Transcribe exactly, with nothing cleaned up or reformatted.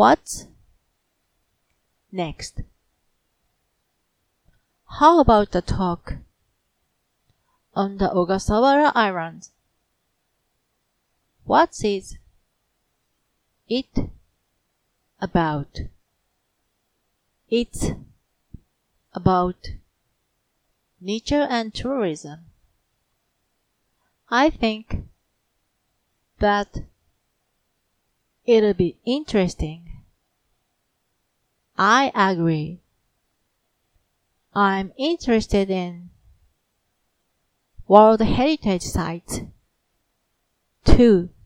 What's next? How about the talk on the Ogasawara Islands? What is it about? It's about nature and tourism. I think that it'll be interesting. I agree. I'm interested in World Heritage Sites too.